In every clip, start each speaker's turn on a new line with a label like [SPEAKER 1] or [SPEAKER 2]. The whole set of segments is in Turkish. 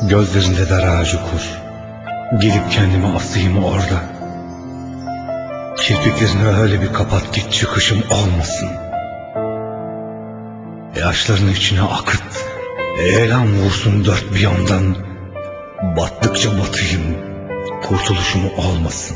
[SPEAKER 1] Gözlerinde dar ağacı kur, gelip kendimi asayım orada. Kirpiklerini öyle bir kapat ki çıkışım olmasın. Yaşlarını içine akıt, eylem vursun dört bir yandan. Battıkça batayım, kurtuluşum olmasın.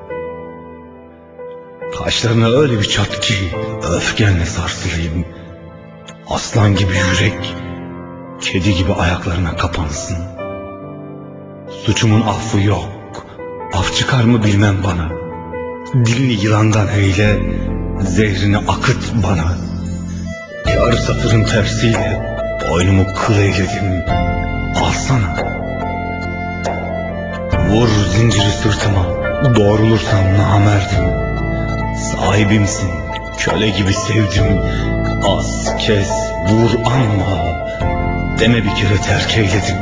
[SPEAKER 1] Kaşlarına öyle bir çat ki öfkenle sarsılayım. Aslan gibi yürek, kedi gibi ayaklarına kapansın. Suçumun affı yok, af çıkar mı bilmem bana. Dilini yılandan eyle, zehrini akıt bana. Yarı satırın tersiyle boynumu kıl eyledim, alsana. Vur zinciri sırtıma, doğrulursam namerdim. Sahibimsin, köle gibi sevdim. Az, kes, vur ama deme bir kere terk eyledim.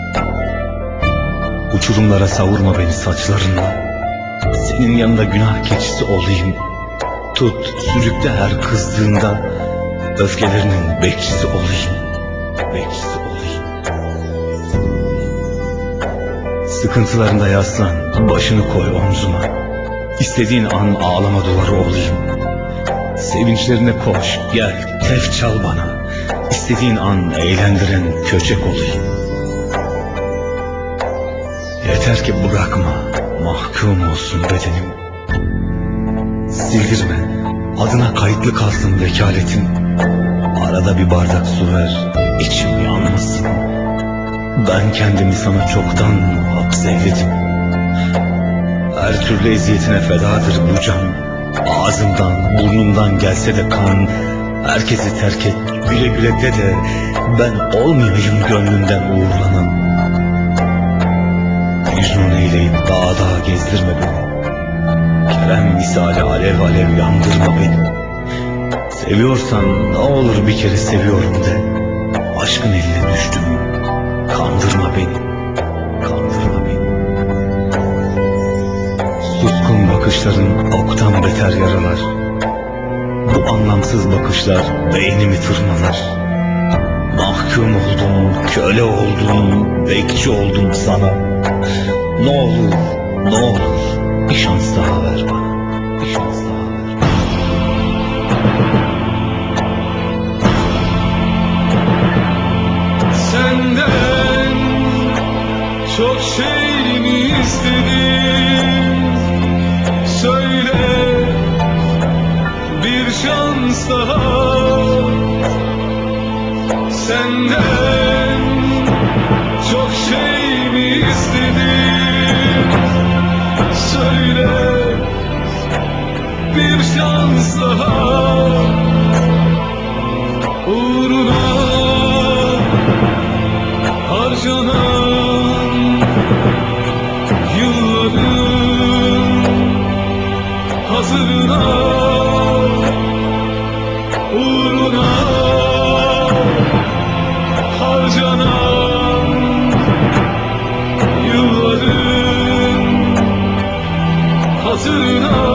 [SPEAKER 1] Uçurumlara savurma beni saçlarınla. Senin yanında günah keçisi olayım. Tut, sürükle her kızdığında. Öfkelerinin bekçisi olayım. Bekçisi olayım. Sıkıntılarında yaslan, başını koy omzuma. İstediğin an ağlama duvarı olayım. Sevinçlerine koş, gel, tef çal bana. İstediğin an eğlendiren köçek olayım. Yeter ki bırakma, mahkum olsun bedenim. Sildirme, adına kayıtlı kalsın vekaletin. Arada bir bardak su ver, içim yanmasın. Ben kendimi sana çoktan hapseyledim. Her türlü eziyetine fedadır bu can. Ağzımdan, burnumdan gelse de kan. Herkesi terk et, güle güle de de ben olmayayım gönlünden uğurlanan. Mecnun eyleyip dağ gezdirme beni. Kerem misali alev alev yandırma beni. Seviyorsan ne olur bir kere seviyorum de. Aşkın eline düştüm, kandırma beni. Kandırma beni. Suskun bakışların oktan beter yaralar. Bu anlamsız bakışlar beynimi tırmalar. Mahkum oldum, köle oldum, bekçi oldum sana. Ne olur, ne olur bir şans daha ver bana. Bir şans daha ver bana.
[SPEAKER 2] Senden çok şey mi istedim? Söyle, bir şans daha. Senden çok şey mi istedim? Söyle, bir şans daha. Uğruna harcanan yılların hazırına, uğruna harcanan yılların hazırına.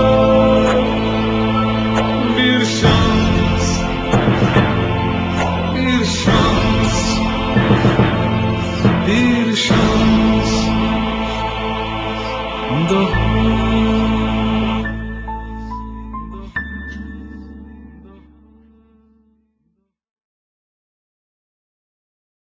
[SPEAKER 2] Bir şans, bir şans, bir şans daha.